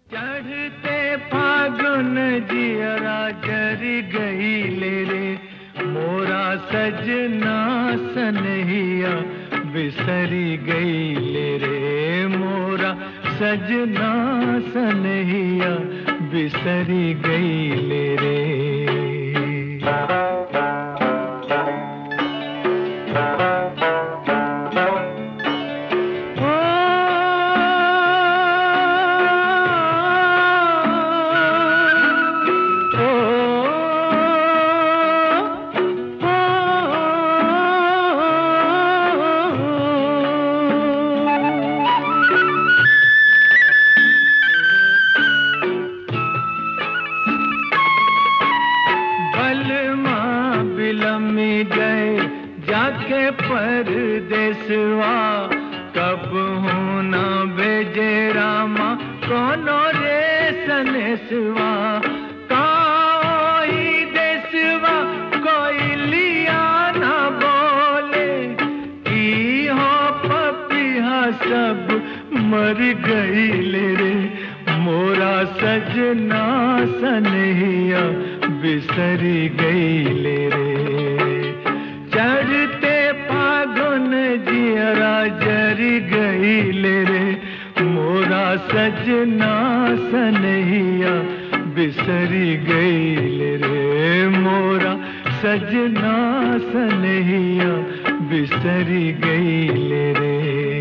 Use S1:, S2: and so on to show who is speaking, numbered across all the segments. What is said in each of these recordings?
S1: चढ़ते फागुन जियरा जर गई ले रे, मोरा सजना सनहिया बिसरी गई ले रे, मोरा सजना सनहिया बिसरी गई ले रे। लम्मी गए जाके परदेसवा, कब हूँ ना भेजे रामा कोनो रे सनेसवा। कोई देसवा कोई लिया ना बोले, की हो पपिया सब मर गई ले रे, मोरा सजना सनहिया बिसरी गई ले रे। चढ़ते फागुन जियरा जर गई ले रे, मोरा सजना सनहिया बिसरी गई ले रे, मोरा सजना सनहिया बिसरी गई ले रे।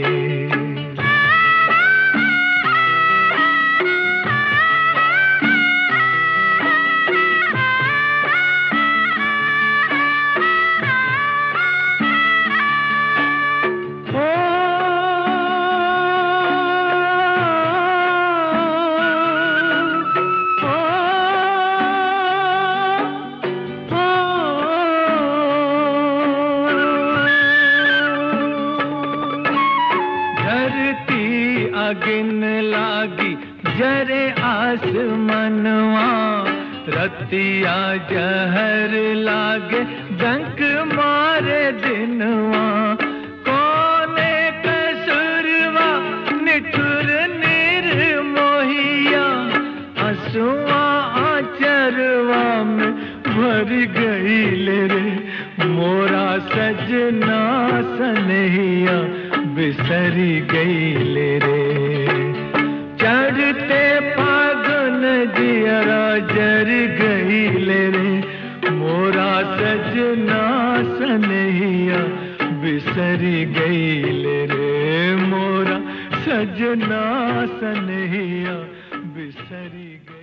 S1: अगिन लागी जरे आसमनवा, रतिया जहर लागे डंक मारे दिनवा। कोने कसुरवा निठुर निर्मोहिया, हंसुआ आचरवा में भर गई ले रे, मोरा सजना सनहिया बिसरी गई ले रे। चढ़ते फागुन जियरा जर गई ले रे, मोरा सजना सनहिया बिसरी गई ले रे, मोरा सजना सनहिया बिसरी गई।